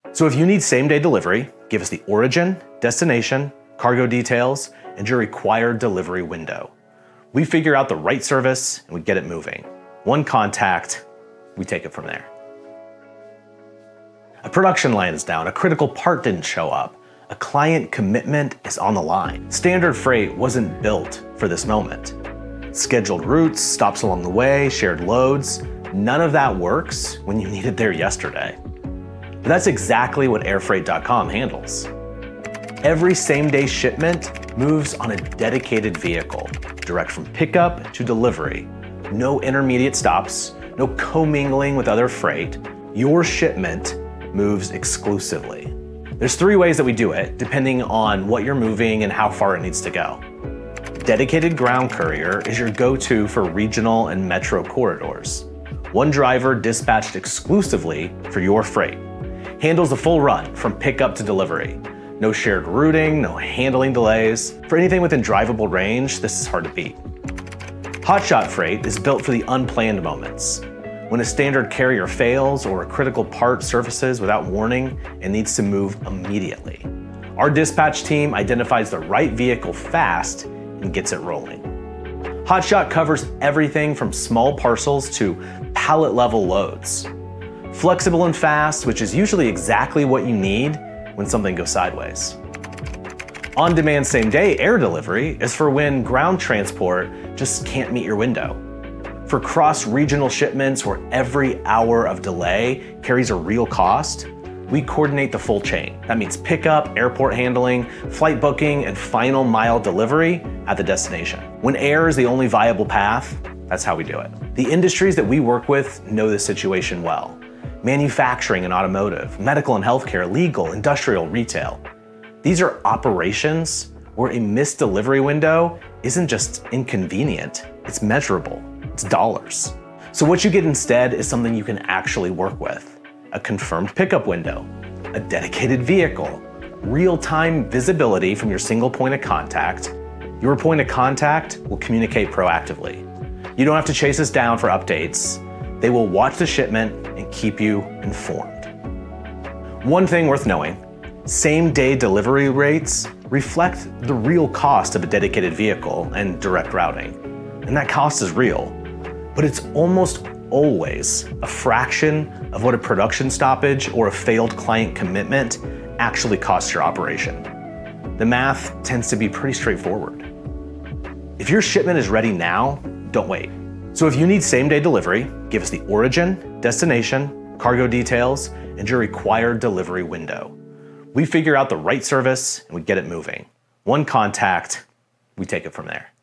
So if you need same-day delivery, give us the origin, destination, cargo details, and your required delivery window. We figure out the right service and we get it moving. One contact, we take it from there. A production line is down, a critical part didn't show up, a client commitment is on the line. Standard freight wasn't built for this moment. Scheduled routes, stops along the way, shared loads, none of that works when you need it there yesterday. But that's exactly what airfreight.com handles. Every same-day shipment moves on a dedicated vehicle, direct from pickup to delivery. No intermediate stops, no commingling with other freight. Your shipment moves exclusively. There's 3 ways that we do it, depending on what you're moving and how far it needs to go. Dedicated ground courier is your go-to for regional and metro corridors. One driver dispatched exclusively for your freight. Handles the full run from pickup to delivery. No shared routing, no handling delays. For anything within drivable range, this is hard to beat. Hotshot Freight is built for the unplanned moments. When a standard carrier fails or a critical part surfaces without warning and needs to move immediately. Our dispatch team identifies the right vehicle fast and gets it rolling. Hotshot covers everything from small parcels to pallet-level loads. Flexible and fast, which is usually exactly what you need when something goes sideways. On-demand same-day air delivery is for when ground transport just can't meet your window. For cross-regional shipments where every hour of delay carries a real cost, we coordinate the full chain. That means pickup, airport handling, flight booking, and final mile delivery at the destination. When air is the only viable path, that's how we do it. The industries that we work with know this situation well. Manufacturing and automotive, medical and healthcare, legal, industrial, retail. These are operations where a missed delivery window isn't just inconvenient, it's measurable, it's dollars. So what you get instead is something you can actually work with. A confirmed pickup window, a dedicated vehicle, real-time visibility from your single point of contact. Your point of contact will communicate proactively. You don't have to chase us down for updates. They will watch the shipment and keep you informed. One thing worth knowing, same-day delivery rates reflect the real cost of a dedicated vehicle and direct routing. And that cost is real, but it's almost always a fraction of what a production stoppage or a failed client commitment actually costs your operation. The math tends to be pretty straightforward. If your shipment is ready now, don't wait. So if you need same-day delivery, give us the origin, destination, cargo details, and your required delivery window. We figure out the right service and we get it moving. One contact, we take it from there.